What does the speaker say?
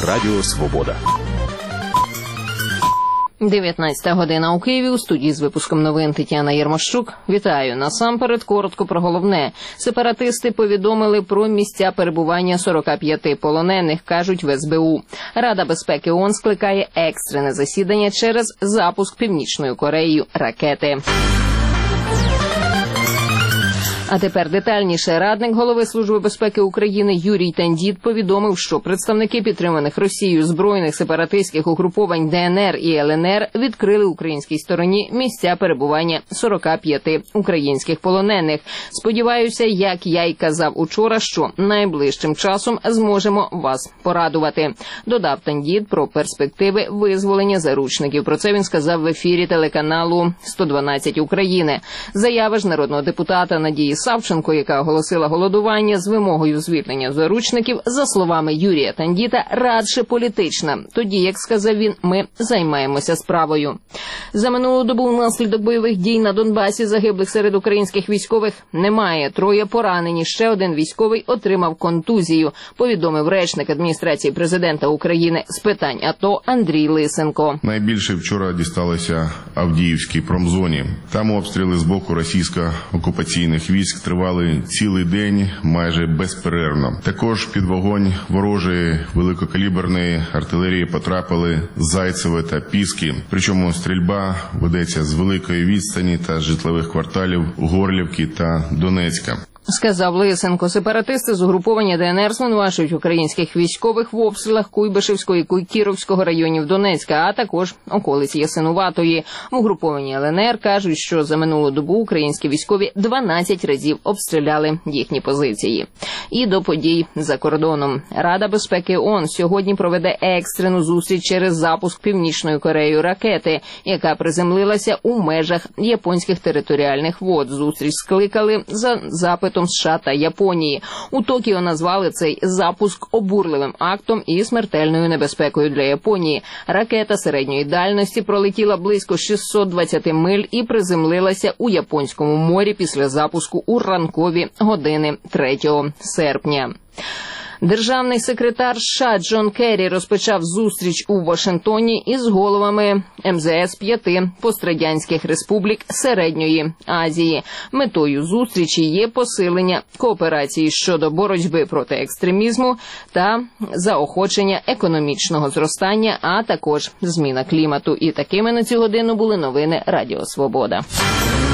Радіо Свобода. 19 година у Києві. У студії з випуском новин Тетяна Єрмощук. Вітаю. Насамперед коротко про головне. Сепаратисти повідомили про місця перебування 45 полонених, кажуть в СБУ. Рада безпеки ООН скликає екстрене засідання через запуск Північною Кореєю ракети. А тепер детальніше. Радник голови Служби безпеки України Юрій Тандіт повідомив, що представники підтриманих Росією збройних сепаратистських угруповань ДНР і ЛНР відкрили українській стороні місця перебування 45 українських полонених. Сподіваюся, як я й казав учора, що найближчим часом зможемо вас порадувати. Додав Тандіт про перспективи визволення заручників. Про це він сказав в ефірі телеканалу «112 України». Заява ж народного депутата Надії Савченко, яка оголосила голодування з вимогою звільнення заручників, за словами Юрія Тандіта, радше політична. Тоді, як сказав він, ми займаємося справою. За минулу добу внаслідок бойових дій на Донбасі загиблих серед українських військових немає. 3 поранені. Ще один військовий отримав контузію, повідомив речник адміністрації президента України з питань АТО Андрій Лисенко. Найбільше вчора дісталося Авдіївській промзоні. Там обстріли з боку російсько-окупаційних військ тривали цілий день майже безперервно. Також під вогонь ворожої великокаліберної артилерії потрапили Зайцеве та Піски. Причому стрільба ведеться з великої відстані та житлових кварталів Горлівки та Донецька. Сказав Лисенко. Сепаратисти з угруповання ДНР звинувачують українських військових в обстрілах Куйбишевського і Кіровського районів Донецька, а також околиці Ясинуватої. В угрупованні ЛНР кажуть, що за минулу добу українські військові 12 разів обстріляли їхні позиції. І до подій за кордоном. Рада безпеки ООН сьогодні проведе екстрену зустріч через запуск Північною Кореєю ракети, яка приземлилася у межах японських територіальних вод. Зустріч скликали за запитом США та Японії. У Токіо назвали цей запуск обурливим актом і смертельною небезпекою для Японії. Ракета середньої дальності пролетіла близько 620 миль і приземлилася у Японському морі після запуску у ранкові години 3 серпня. Державний секретар США Джон Керрі розпочав зустріч у Вашингтоні із головами МЗС 5 пострадянських республік Середньої Азії. Метою зустрічі є посилення кооперації щодо боротьби проти екстремізму та заохочення економічного зростання, а також зміна клімату. І такими на цю годину були новини Радіо Свобода.